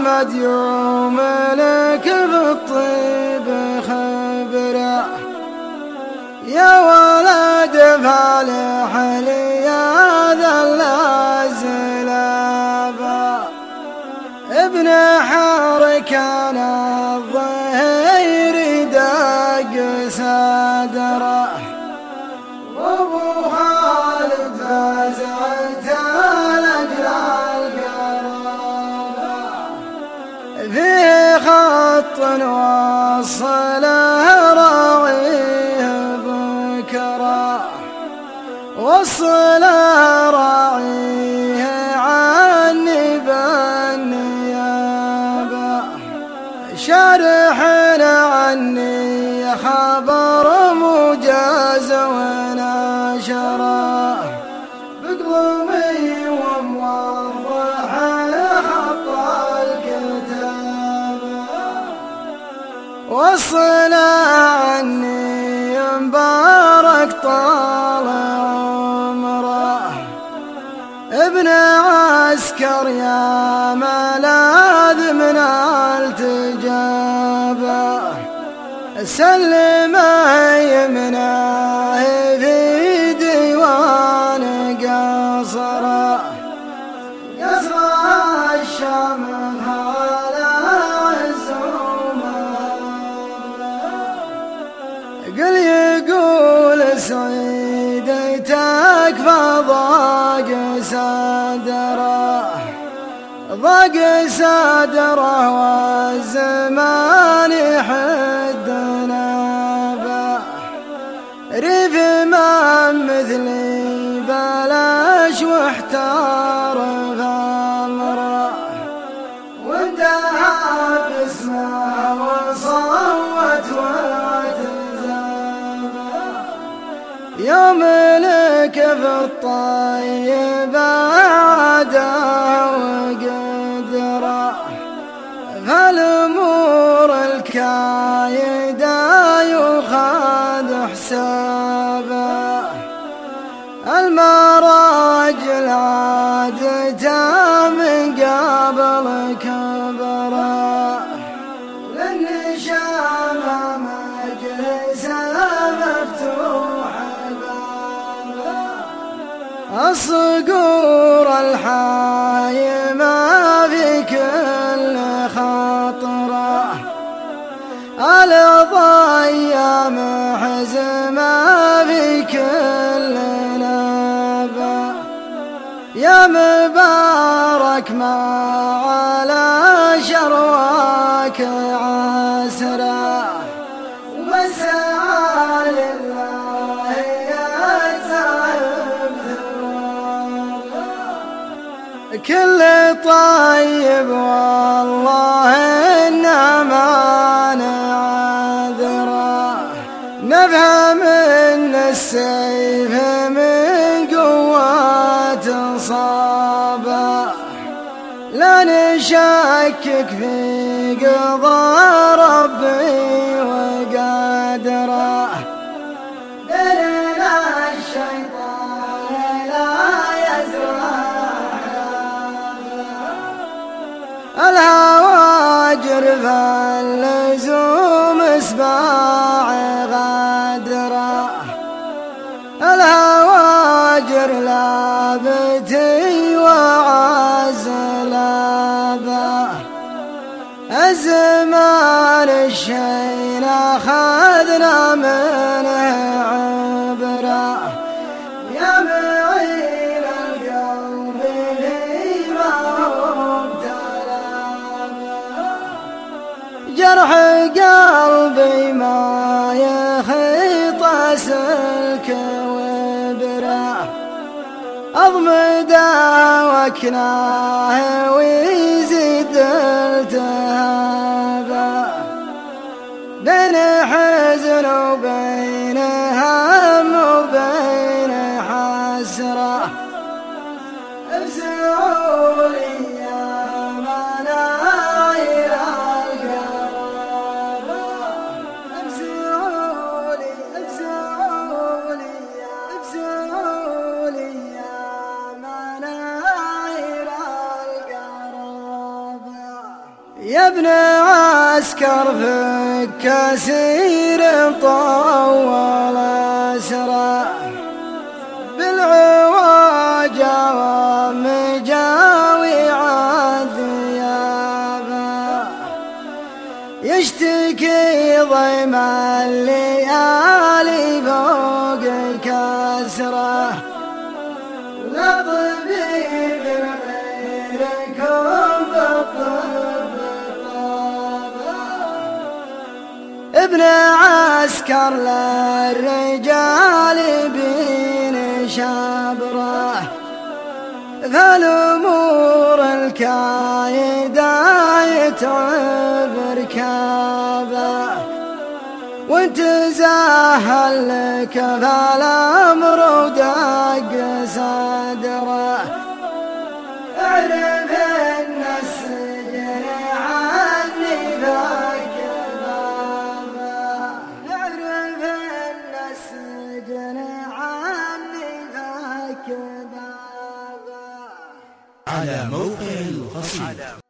محمد يوم لك بالطيب خبره، يا ولد فالح لي يا ذا الزلابة، ابن حار كان الظهير دق صدره، وابو خالد فزعت الأجلال قرابة، فيه خط وصله راعيه بكرة، وصله راعيه عني بالنيابة، شارحنا عني خبر مجاز ونشره، بقلومي وموضح خط الكتابة، وصل عني مبارك طال عمره، ابن عسكر يا ملاذ من التجابة، سلمه يمناه في ديوان قصره، قصر الشام هذا عز قل يقول سعيد تكفى ضاق صدره، ضاق صدره والزمان يحدنا به، ريف من مثلي بلاش واحتار فامره، وانتهى باسمه وصوت وتزابه، يوم لك في الطيب عاده وقدره، فالامور الكايده يخاذ حسابه، المراجل عادته من قبل كبره، للنشام مجلسه مفتوح بابه، الصقور الحايمه في كل خطره، الضيام حزمه في كل نبه، يا مبارك ما على شرواك عسره، ومسعى لله يتعب ثوابه، كل طيب والله إنما نعذره، نفهم من السيف من قوة صابه، لا نشكك في قضاء ربي وقدره، بيننا الشيطان لا يزرع الهواجر فاللزوم اسباع غدره، الهواجر لابتي وعزلابه، الزمان الشين اخذنا منه عبره، يا معين القلب فيما ابتلابه، جرح قلبي ما يخيط سلك وبره، أضمده وكناه ويزيد التهابه، بين حزن وبين هم وبين حسره، افزعوا لي يا مناير القرابة، افزعوا لي افزعوا لي افزعوا لي يا مناير القرابة. يا ابن عسكر فك كثير طول أسرى بالعواجة ومجاوي عذيابا يشتكي ضيم الليالي فوق كسره لا طبيب غيركم بالطب ابن عسكر للرجال بين شبره فالأمور الكايدة يتعب ركابه وانت زاهل لك فالأمر ودق صدره اعرف ان السجن عني فك بابه اعرف ان السجن عني فك بابه على موقع القصيدة